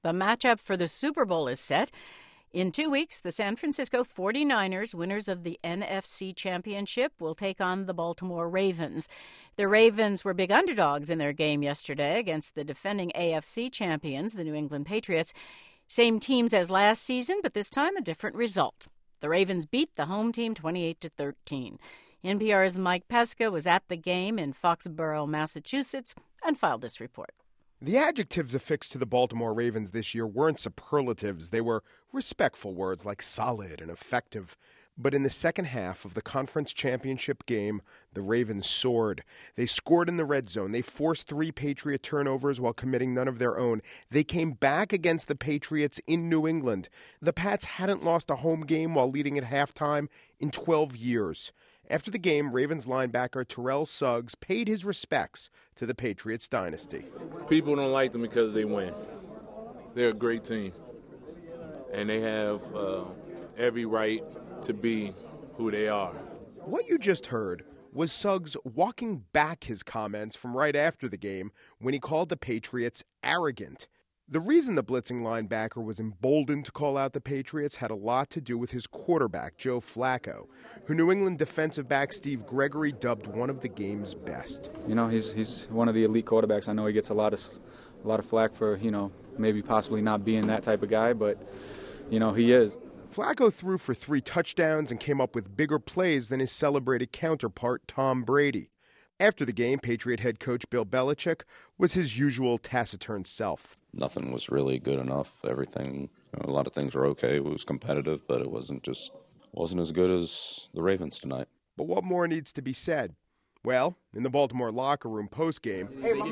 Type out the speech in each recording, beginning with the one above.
The matchup for the Super Bowl is set. In 2 weeks, the San Francisco 49ers, winners of the NFC Championship, will take on the Baltimore Ravens. The Ravens were big underdogs in their game yesterday against the defending AFC champions, the New England Patriots. Same teams as last season, but this time a different result. The Ravens beat the home team 28-13. NPR's Mike Pesca was at the game in Foxborough, Massachusetts, and filed this report. The adjectives affixed to the Baltimore Ravens this year weren't superlatives. They were respectful words like solid and effective. But in the second half of the conference championship game, the Ravens soared. They scored in the red zone. They forced 3 Patriot turnovers while committing none of their own. They came back against the Patriots in New England. The Pats hadn't lost a home game while leading at halftime in 12 years. After the game, Ravens linebacker Terrell Suggs paid his respects to the Patriots dynasty. People don't like them because they win. They're a great team, and they have every right to be who they are. What you just heard was Suggs walking back his comments from right after the game when he called the Patriots arrogant. The reason the blitzing linebacker was emboldened to call out the Patriots had a lot to do with his quarterback, Joe Flacco, who New England defensive back Steve Gregory dubbed one of the game's best. You know, he's one of the elite quarterbacks. I know he gets a lot of flack for, maybe possibly not being that type of guy, but, he is. Flacco threw for 3 touchdowns and came up with bigger plays than his celebrated counterpart, Tom Brady. After the game, Patriot head coach Bill Belichick was his usual taciturn self. Nothing was really good enough. Everything, a lot of things were okay. It was competitive, but it wasn't as good as the Ravens tonight. But what more needs to be said? Well, in the Baltimore locker room postgame,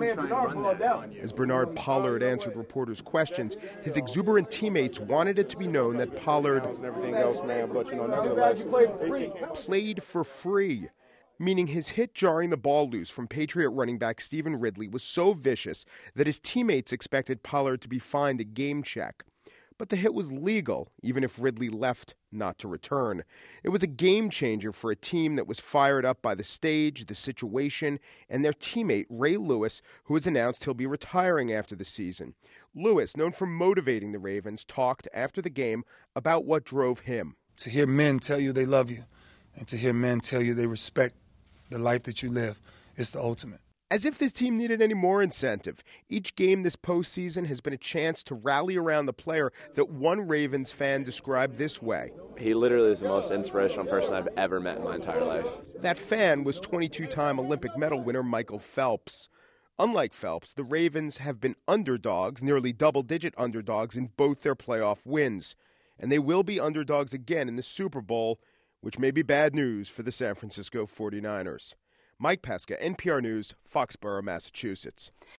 as Bernard Pollard answered reporters' questions, his exuberant teammates wanted it to be known that Pollard played for free, meaning his hit jarring the ball loose from Patriot running back Stephen Ridley was so vicious that his teammates expected Pollard to be fined a game check. But the hit was legal, even if Ridley left not to return. It was a game changer for a team that was fired up by the stage, the situation, and their teammate, Ray Lewis, who has announced he'll be retiring after the season. Lewis, known for motivating the Ravens, talked after the game about what drove him. To hear men tell you they love you, and to hear men tell you they respect the life that you live, it's the ultimate. As if this team needed any more incentive, each game this postseason has been a chance to rally around the player that one Ravens fan described this way. He literally is the most inspirational person I've ever met in my entire life. That fan was 22-time Olympic medal winner Michael Phelps. Unlike Phelps, the Ravens have been underdogs, nearly double-digit underdogs in both their playoff wins. And they will be underdogs again in the Super Bowl, which may be bad news for the San Francisco 49ers. Mike Pesca, NPR News, Foxborough, Massachusetts.